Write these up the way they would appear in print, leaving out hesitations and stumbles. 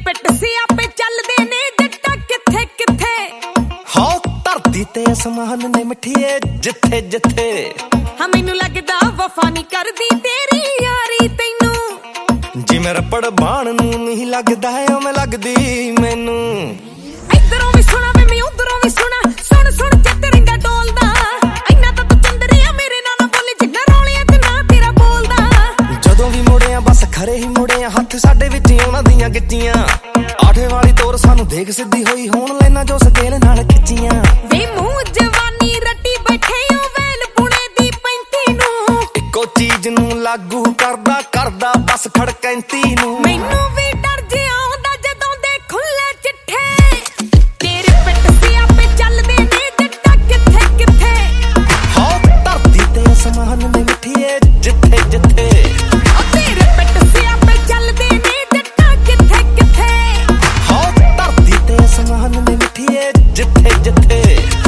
ਪਿੱਟ ਸਿਆਪੇ ਚੱਲਦੇ ਨੇ ਜੱਟਾ ਕਿੱਥੇ ਕਿੱਥੇ ਹੋ ਧਰਤੀ ਤੇ ਅਸਮਾਨ ਨੇ ਮਿੱਠੀਏ ਜਿੱਥੇ ਜਿੱਥੇ ਹਾਂ ਮੈਨੂੰ ਲੱਗਦਾ ਵਫਾ ਨਹੀਂ ਕਰਦੀ ਤੇਰੀ ਯਾਰੀ ਤੈਨੂੰ ਜਿਵੇਂ ਰੱਪੜ ਬਾਣ ਨੂੰ ਨਹੀਂ ਲੱਗਦਾ ਉਵੇਂ ਲੱਗਦੀ ਮੈਨੂੰ ਇਧਰੋਂ ਵੀ ਸੁਣਾ ਮੈਂ ਉਧਰੋਂ ਵੀ ਸੁਣਾ ਸੁਣ ਸੁਣ ਚਿੱਤ ਰਿੰਗਾ ਡੋਲਦਾ ਇੰਨਾ ਤਾਂ ਤੂੰ ਚੰਦਰੀਆ ਮੇਰੇ ਨਾਲ ਨਾ ਬੋਲੀ ਜਿੰਨਾ ਰੌਲਿਆਂ ਤੇ ਨਾ ਤੇਰਾ ਬੋਲਦਾ ਜਦੋਂ ਵੀ ਮੁੜਿਆ ਬਸ ਖਰੇ ਹੀ ਮੁੜਿਆ ਹੱਥ ਸਾਡੇ ਵਿੱਚ ਉਹਨਾਂ ਦੀਆਂ ਗਿੱਟੀਆਂ ਆਠੇ ਵਾਲੀ ਤੋਰ ਸਾਨੂੰ ਦੇਖ ਸਿੱਧੀ ਹੋਈ ਹੋਣ ਲੈਣਾ ਜੋ ਸਕੇਲ ਨਾਲ ਖਿੱਚੀਆਂ ਵੇ ਮੂੰਹ ਜਵਾਨੀ ਰੱਟੀ ਬੈਠੇ ਓ ਵੈਲ ਪੁਣੇ ਦੀ 35 ਨੂੰ ਇੱਕੋ ਚੀਜ਼ ਨੂੰ ਲਾਗੂ ਕਰਦਾ ਕਰਦਾ ਬਸ ਖੜਕੈਂਤੀ ਨੂੰ ਮੈਨੂੰ ਵੀ ਡਰ ਜਿਹਾ ਆਉਂਦਾ ਜਦੋਂ ਦੇ ਖੁੱਲੇ ਚਿੱਠੇ ਤੇਰੇ ਪਿੱਟ ਸਿਆਪੇ ਚੱਲਦੇ ਨੇ ਜੱਟਾ ਕਿੱਥੇ ਕਿੱਥੇ ਹੋ ਧਰਤੀ ਤੇ ਅਸਮਾਨ ਨੇ ਮਿੱਠੀਏ ਜਿੱਥੇ ਜਿੱਥੇ ਤੇਰੇ ਪਿੱਟ ਸਿਆਪੇ ਚੱਲਦੇ ਨੇ ਜੱਟਾ ਕਿੱਥੇ ਕਿੱਥੇ ਹੋ ਧਰਤੀ ਤੇ ਅਸਮਾਨ ਨੇ ਮਿੱਠੀਏ ਜਿੱਥੇ ਜਿੱਥੇ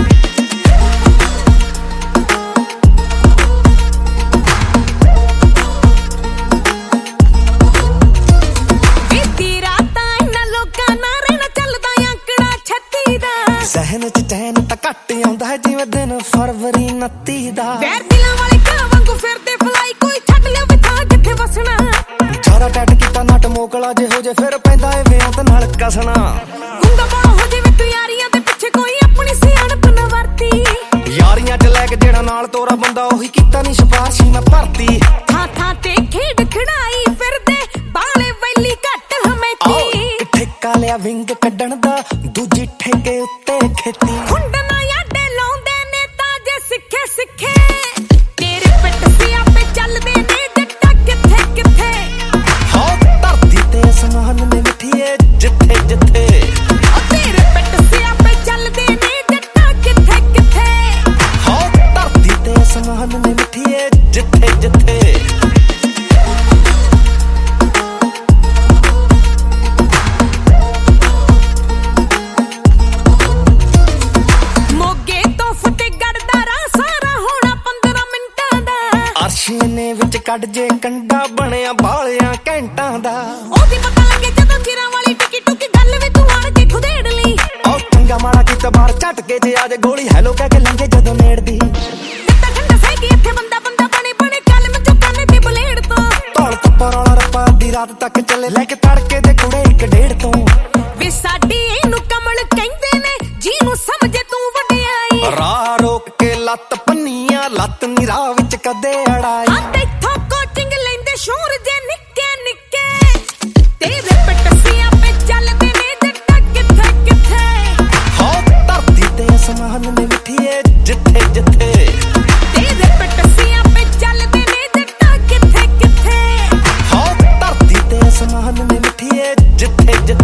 ਸਹਿਨ ਚ ਚੈਨ ਤਾਂ ਘੱਟ ਆਉਂਦਾ ਜਿਵੇਂ ਦਿਨ ਫਰਵਰੀ 29 ਦਾ ਵੈਰ ਦਿਲਾਂ ਵਾਲੇ ਘਰ ਵਾਂਗੂ ਫਿਰਦੇ ਫਲਾਈ ਕੋਈ ਛੱਡ ਲਿਓ ਵੀ ਥਾਂ ਜਿੱਥੇ ਵਸਣਾ ਜ਼ਿਆਦਾ ਟੱਟ ਕੀਤਾ ਨਟ ਮੋਕਲਾ ਜਿਹੋ ਜੇ ਫਿਰ ਪੈਂਦਾ ਏ ਵਿਆਹ ਨਾਲ ਕਸਣਾ ਗੁੰਗਾ ਬਾਹ ਹੋ ਜਿਵੇਂ ਤੂੰ ਯਾਰੀਆਂ ਦੇ ਪਿੱਛੇ ਕੋਈ ਆਪਣੀ ਸਿਆਣਪ ਨਾ ਵਰਤੀ ਯਾਰੀਆਂ ਚ ਲੈ ਕੇ ਜਿਹੜਾ ਨਾਲ ਤੋਰਾ ਬੰਦਾ ਉਹੀ ਕੀਤਾ ਨਹੀਂ ਸਿਫਾਰਸ਼ੀ ਮੈਂ ਭਰਤੀ ਥਾਂ ਥਾਂ ਤੇ ਖੇਡ ਖੜਾਈ ਫਿਰਦੇ ਬਾਲੇ ਵੈਲੀ ਘੱਟ ਹਮੈਤੀ ਠੇਕਾ ਲਿਆ ਵਿੰਗ ਕੱਢਣ ਦਾ ਦੂਜੀ ਠੇਕੇ ਉੱਤੇ ਖੇਤੀ ਖੁੰਡਣਾ ਯਾਡੇ ਲਾਉਂਦੇ ਨੇ ਤਾਂ ਜੇ ਸਿੱਖੇ ਸਿੱਖੇ ਤੇਰੇ ਪਿੱਟ ਸਿਆਪੇ ਚੱਲਦੇ ਨੇ ਜੱਟਾ ਕਿੱਥੇ ਕਿੱਥੇ ਹੋ ਧਰਤੀ ਤੇ ਅਸਮਾਨ ਨੇ ਮਿੱਠੀਏ ਜਿੱਥੇ ਜਿੱਥੇ ਤੇਰੇ ਪਿੱਟ ਸਿਆਪੇ ਚੱਲਦੇ ਨੇ ਜੱਟਾ ਕਿੱਥੇ ਕਿੱਥੇ ਹੋ ਧਰਤੀ ਤੇ ਅਸਮਾਨ ਨੇ ਮਿੱਠੀਏ ਜਿੱਥੇ ਜਿੱਥੇ ਅਰਸ਼ੀਨੇ ਵਿੱਚ ਕੱਢ ਜੇ ਕੰਡਾ ਬਣਿਆ ਬਾਲਿਆਂ ਘੰਟਾਂ ਦਾ ਉਹਦੀ ਪਤਾ ਲੱਗੇ ਜਦੋਂ ਚਿਰਾਂ ਵਾਲੀ ਟਿੱਕੀ ਟੁੱਕੀ ਗੱਲ ਵੀ ਤੂੰ ਆਣ ਕੇ ਖੁਦੇੜ ਲਈ ਉਹ ਚੰਗਾ ਮਾੜਾ ਕੀਤਾ ਬਾਹਰ ਝਟਕੇ ਜੇ ਆਜੇ ਗੋਲੀ ਹੈਲੋ ਕਹਿ ਕੇ ਲੰਘੇ ਜਦੋਂ ਨੇੜਦੀ ਦਿੱਤਾ ਖੰਡਾ ਸਹਿ ਕੇ ਇੱਥੇ ਬੰਦਾ ਬੰਦਾ ਬਣੇ ਬਣੇ ਕਲਮ ਚੁੱਕਾਨੇ ਤੇ ਬਲੇਡ ਤੋਂ ਧੌਲ ਤੱਪਾ ਰੌਲਾ ਰੱਪਾ ਦੀ ਰਾਤ ਤੱਕ ਚੱਲੇ ਲੈ ਕੇ ਤੜਕੇ ਦੇ ਕੁੜੇ 1:30 ਤੋਂ ਵੀ ਸਾਡੀ ਇਹਨੂੰ ਕਮਲ ਕਹਿੰਦੇ ਨੇ ਜਿਹਨੂੰ ਸਮਝੇ ਤੂੰ ਵਡਿਆਈ ਰਾਹ ਰੋਕ ਕੇ ਲੱਤ ਪੰਨੀਆਂ ਲੱਤ ਨੀ ਰਾਹ ਵਿੱਚ ਕਦੇ ਅੜਾਈ ਇੱਥੋਂ ਕੋਚਿੰਗ ਲੈਂਦੇ ਸ਼ੂਰ ਜੇ ਨਿੱਕੇ ਨਿੱਕੇ ਤੇਰੇ ਪਿੱਟ ਸਿਆਪੇ ਚੱਲਦੇ ਨੇ ਜੱਟਾ ਕਿੱਥੇ ਕਿੱਥੇ ਹੋ ਧਰਤੀ ਤੇ ਅਸਮਾਨ ਨੇ ਮਿੱਠੀਏ ਜਿੱਥੇ ਜਿੱਥੇ ਤੇਰੇ ਪਿੱਟ ਸਿਆਪੇ ਚੱਲਦੇ ਨੇ ਜੱਟਾ ਕਿੱਥੇ ਕਿੱਥੇ ਹੋ ਧਰਤੀ ਤੇ ਅਸਮਾਨ ਨੇ ਮਿੱਠੀਏ ਜਿੱਥੇ ਜਿੱਥੇ